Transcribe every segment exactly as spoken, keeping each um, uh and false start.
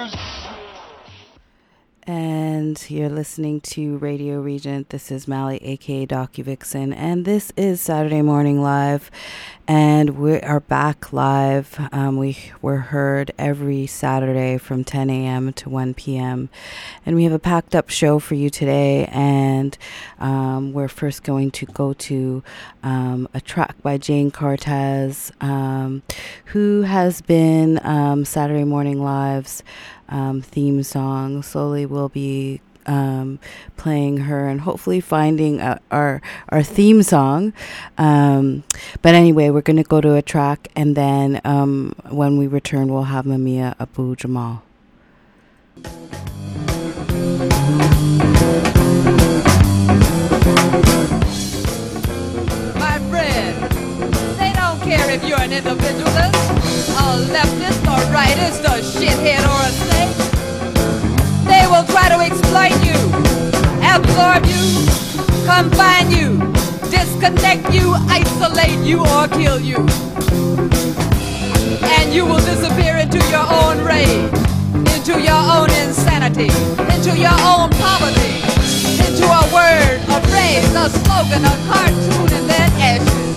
And you're listening to Radio Regent. This is Mally, aka Docu Vixen, and this is Saturday Morning Live. And we are back live. Um, we were heard every Saturday from ten a.m. to one p.m. And we have a packed up show for you today. And um, we're first going to go to um, a track by Jane Cortez, um, who has been um, Saturday Morning Live's um, theme song. Slowly we'll be Um, playing her and hopefully finding uh, our our theme song. Um, but anyway, we're going to go to a track, and then um, when we return, we'll have Mamiya Abu Jamal. My friend, they don't care if you're an individualist, a leftist, a rightist, a shithead, or a snake. They will try to exploit you, absorb you, confine you, disconnect you, isolate you, or kill you. And you will disappear into your own rage, into your own insanity, into your own poverty, into a word, a phrase, a slogan, a cartoon, and then ashes.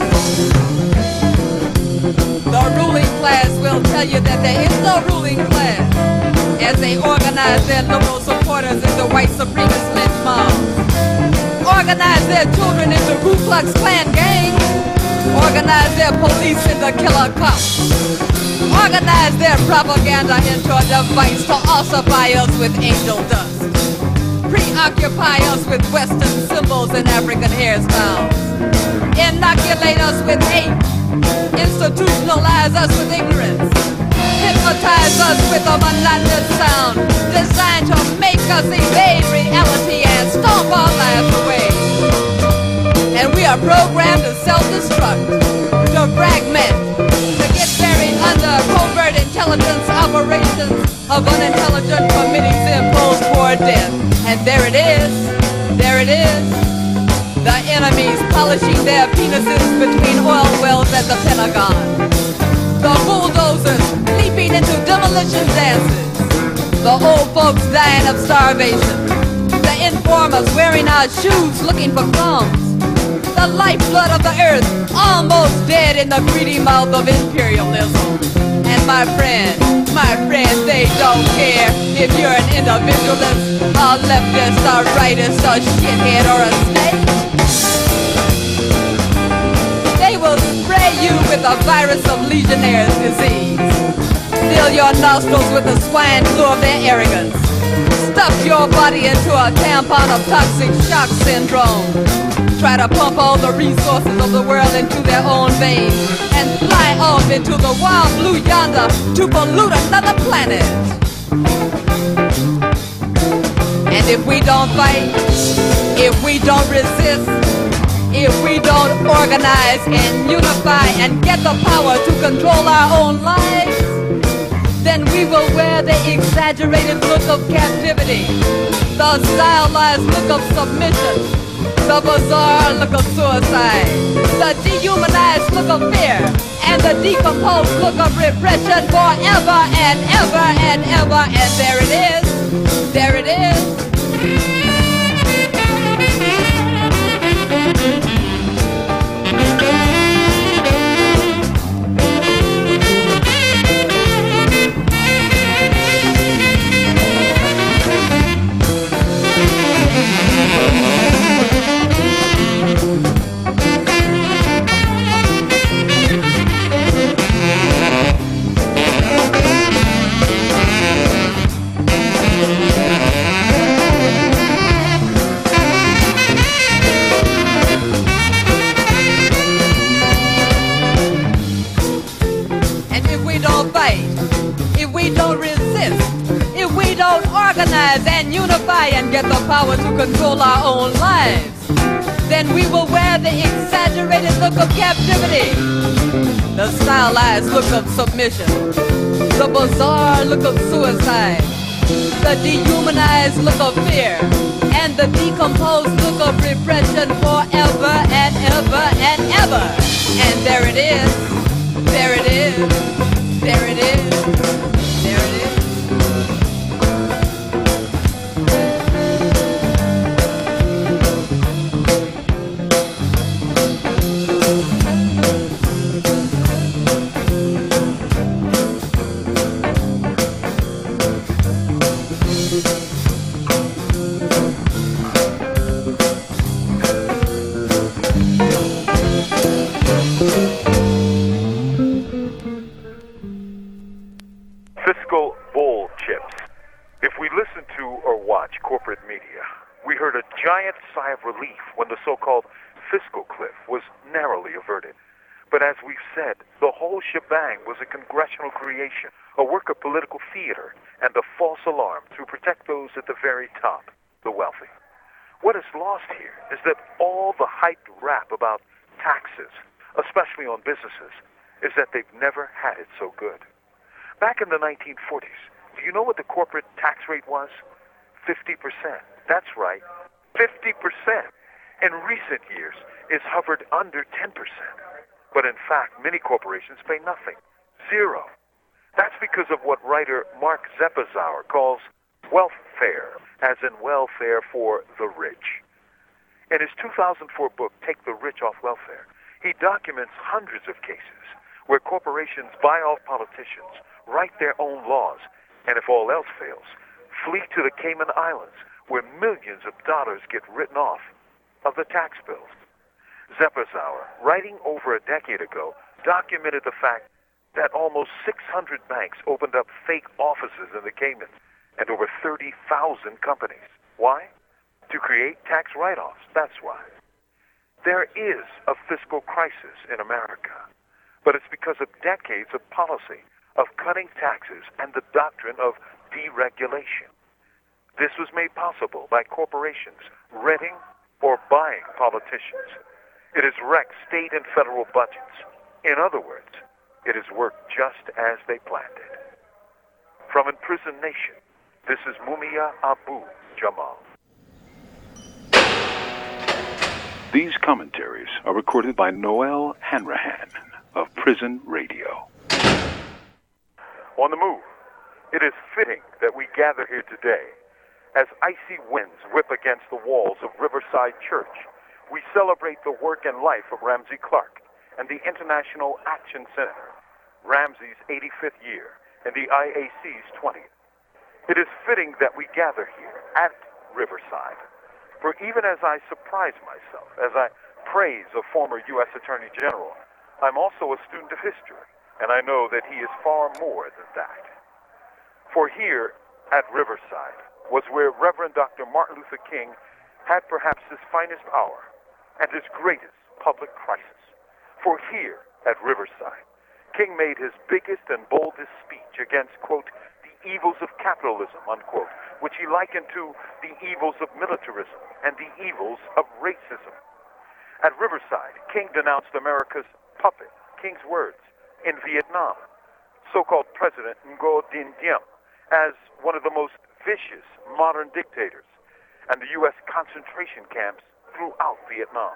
The ruling class will tell you that there is no ruling class, as they organize their liberal supporters into white supremacist lynch mobs, organize their children into Ku Klux Klan gangs, organize their police into killer cops, organize their propaganda into a device to ossify us with angel dust, preoccupy us with Western symbols and African hairstyles, inoculate us with hate, institutionalize us with ignorance, hypnotize us with a monotonous sound designed to make us evade reality and stomp our lives away. And we are programmed to self-destruct, to fragment, to get buried under covert intelligence operations of unintelligent committees imposed toward death. And there it is, there it is, the enemies polishing their penises between oil wells at the Pentagon. The bulldozers leaping into demolition dances. The old folks dying of starvation. The informers wearing our shoes looking for crumbs. The lifeblood of the earth almost dead in the greedy mouth of imperialism. And my friend, my friend, they don't care if you're an individualist, a leftist, a rightist, a shithead, or a snake. They will spray you with a virus of Legionnaire's disease, fill your nostrils with the swine flu of their arrogance, stuff your body into a tampon of toxic shock syndrome, try to pump all the resources of the world into their own veins, and fly off into the wild blue yonder to pollute another planet. And if we don't fight, if we don't resist, if we don't organize and unify and get the power to control our own lives, then we will wear the exaggerated look of captivity, the stylized look of submission, the bizarre look of suicide, the dehumanized look of fear, and the decomposed look of repression forever and ever and ever. And there it is, there it is. And unify and get the power to control our own lives, then we will wear the exaggerated look of captivity, the stylized look of submission, the bizarre look of suicide, the dehumanized look of fear, and the decomposed look of repression forever and ever and ever. And there it is, there it is, there it is, there it is. corporate media, we heard a giant sigh of relief when the so-called fiscal cliff was narrowly averted. But as we've said, the whole shebang was a congressional creation, a work of political theater, and a false alarm to protect those at the very top, the wealthy. What is lost here is that all the hyped rap about taxes, especially on businesses, is that they've never had it so good. Back in the nineteen forties, do you know what the corporate tax rate was? fifty percent. That's right, fifty percent. In recent years, it's hovered under ten percent. But in fact, many corporations pay nothing, zero. That's because of what writer Mark Zeppazauer calls welfare, as in welfare for the rich. In his two thousand four book, Take the Rich Off Welfare, he documents hundreds of cases where corporations buy off politicians, write their own laws, and if all else fails, flee to the Cayman Islands, where millions of dollars get written off of the tax bills. Zeppazauer, writing over a decade ago, documented the fact that almost six hundred banks opened up fake offices in the Caymans and over thirty thousand companies. Why? To create tax write-offs. That's why. There is a fiscal crisis in America, but it's because of decades of policy of cutting taxes and the doctrine of deregulation. This was made possible by corporations renting or buying politicians. It has wrecked state and federal budgets. In other words, it has worked just as they planned it. From Imprisoned Nation, this is Mumia Abu Jamal. These commentaries are recorded by Noel Hanrahan of Prison Radio. On the move, it is fitting that we gather here today as icy winds whip against the walls of Riverside Church. We celebrate the work and life of Ramsey Clark and the International Action Center, Ramsey's eighty-fifth year and the I A C's twentieth. It is fitting that we gather here at Riverside, for even as I surprise myself, as I praise a former U S Attorney General, I'm also a student of history, and I know that he is far more than that. For here at Riverside was where Reverend Doctor Martin Luther King had perhaps his finest hour and his greatest public crisis. For here at Riverside, King made his biggest and boldest speech against, quote, the evils of capitalism, unquote, which he likened to the evils of militarism and the evils of racism. At Riverside, King denounced America's puppet, King's words, in Vietnam, so-called President Ngo Dinh Diem, as one of the most vicious modern dictators, and the U S concentration camps throughout Vietnam.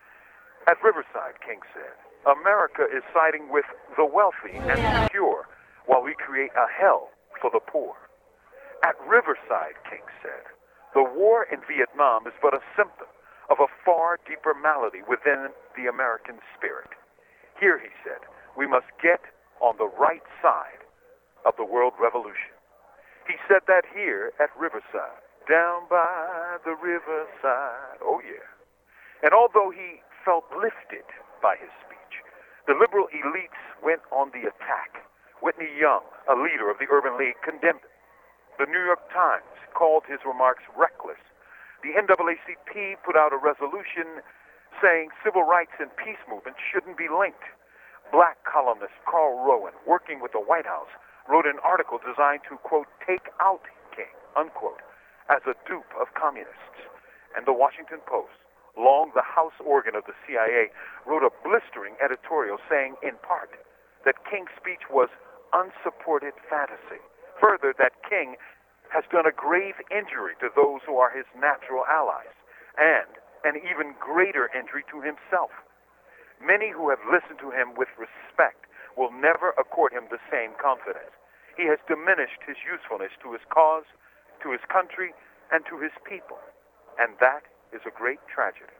At Riverside, King said, America is siding with the wealthy and secure while we create a hell for the poor. At Riverside, King said, the war in Vietnam is but a symptom of a far deeper malady within the American spirit. Here, he said, we must get on the right side of the world revolution. He said that here at Riverside, down by the riverside, oh yeah. And although he felt lifted by his speech, the liberal elites went on the attack. Whitney Young, a leader of the Urban League, condemned it. The New York Times called his remarks reckless. The N double A C P put out a resolution saying civil rights and peace movements shouldn't be linked. Black columnist Carl Rowan, working with the White House, wrote an article designed to, quote, take out King, unquote, as a dupe of communists. And the Washington Post, long the house organ of the C I A, wrote a blistering editorial saying, in part, that King's speech was unsupported fantasy. Further, that King has done a grave injury to those who are his natural allies, and an even greater injury to himself. Many who have listened to him with respect will never accord him the same confidence. He has diminished his usefulness to his cause, to his country, and to his people. And that is a great tragedy.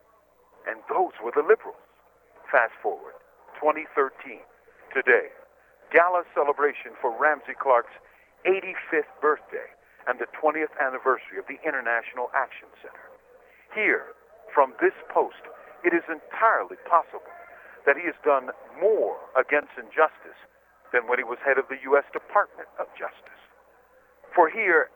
And those were the liberals. Fast forward, twenty thirteen, today, gala celebration for Ramsey Clark's eighty-fifth birthday and the twentieth anniversary of the International Action Center. Here, from this post, it is entirely possible that he has done more against injustice than when he was head of the U S Department of Justice. For here,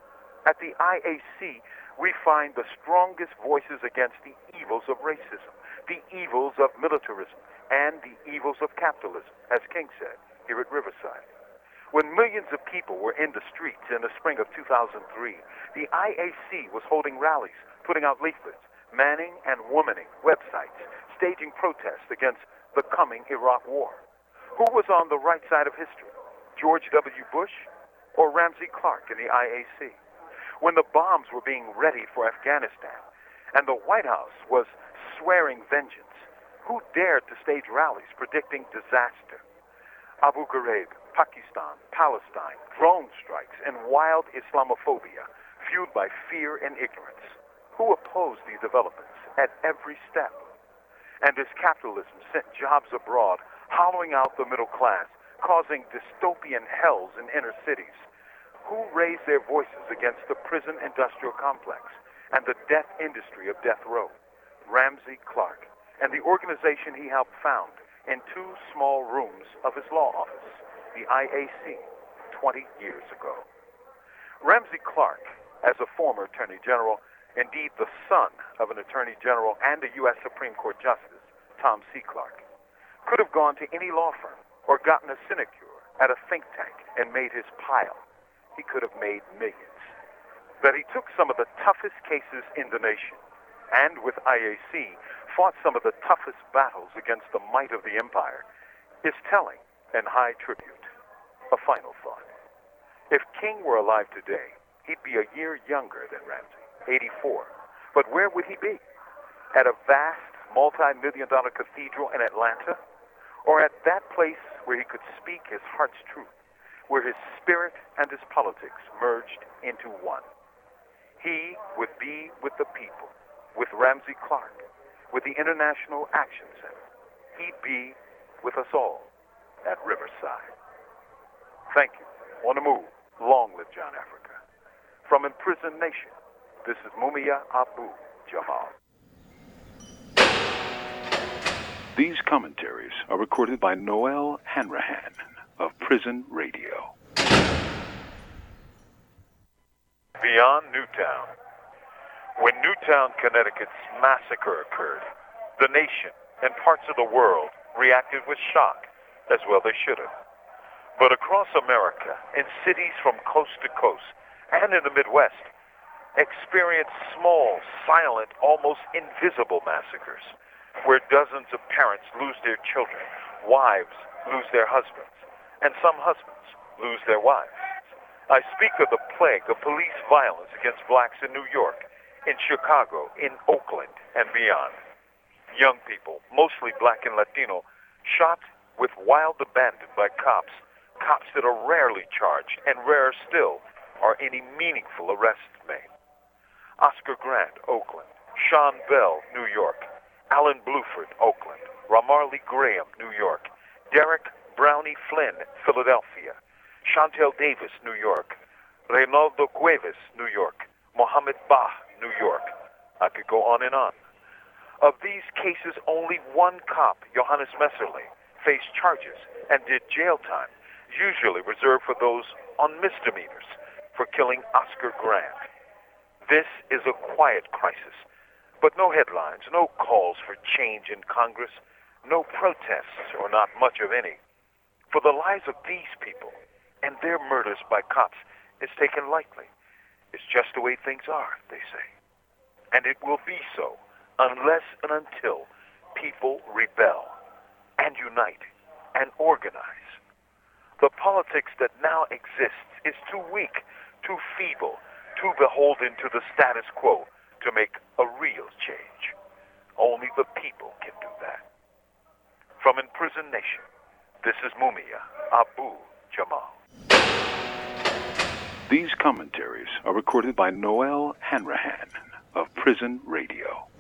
At the I A C, we find the strongest voices against the evils of racism, the evils of militarism, and the evils of capitalism, as King said here at Riverside. When millions of people were in the streets in the spring of two thousand three, the I A C was holding rallies, putting out leaflets, manning and womaning websites, staging protests against the coming Iraq War. Who was on the right side of history, George W. Bush or Ramsey Clark in the I A C? When the bombs were being readied for Afghanistan and the White House was swearing vengeance, who dared to stage rallies predicting disaster? Abu Ghraib, Pakistan, Palestine, drone strikes, and wild Islamophobia fueled by fear and ignorance. Who opposed these developments at every step? And as capitalism sent jobs abroad, hollowing out the middle class, causing dystopian hells in inner cities, who raised their voices against the prison industrial complex and the death industry of death row? Ramsey Clark and the organization he helped found in two small rooms of his law office, the I A C, twenty years ago. Ramsey Clark, as a former Attorney General, indeed the son of an Attorney General and a U S Supreme Court Justice, Tom C. Clark, could have gone to any law firm or gotten a sinecure at a think tank and made his pile. He could have made millions. That he took some of the toughest cases in the nation and with I A C fought some of the toughest battles against the might of the empire is telling and high tribute. A final thought. If King were alive today, he'd be a year younger than Ramsey, eighty-four. But where would he be? At a vast, multi-million dollar cathedral in Atlanta? Or at that place where he could speak his heart's truth, where his spirit and his politics merged into one? He would be with the people, with Ramsey Clark, with the International Action Center. He'd be with us all at Riverside. Thank you. On the move. Long live John Africa. From Imprisoned Nation, this is Mumia Abu Jamal. These commentaries are recorded by Noel Hanrahan of Prison Radio. Beyond Newtown. When Newtown, Connecticut's massacre occurred, the nation and parts of the world reacted with shock, as well they should have. But across America, in cities from coast to coast, and in the Midwest, experienced small, silent, almost invisible massacres, where dozens of parents lose their children, wives lose their husbands, and some husbands lose their wives. I speak of the plague of police violence against blacks in New York, in Chicago, in Oakland, and beyond. Young people, mostly black and Latino, shot with wild abandon by cops, cops that are rarely charged, and rarer still are any meaningful arrests made. Oscar Grant, Oakland. Sean Bell, New York. Alan Bluford, Oakland. Ramarley Graham, New York. Derek Brownie Flynn, Philadelphia. Chantel Davis, New York. Reynaldo Cuevas, New York. Mohammed Bah, New York. I could go on and on. Of these cases, only one cop, Johannes Messerly, faced charges and did jail time, usually reserved for those on misdemeanors for killing Oscar Grant. This is a quiet crisis, but no headlines, no calls for change in Congress, no protests, or not much of any. For the lives of these people and their murders by cops is taken lightly. It's just the way things are, they say. And it will be so unless and until people rebel and unite and organize. The politics that now exists is too weak, too feeble, too beholden to the status quo to make a real change. Only the people can do that. From Imprisoned Nation, this is Mumia Abu Jamal. These commentaries are recorded by Noel Hanrahan of Prison Radio.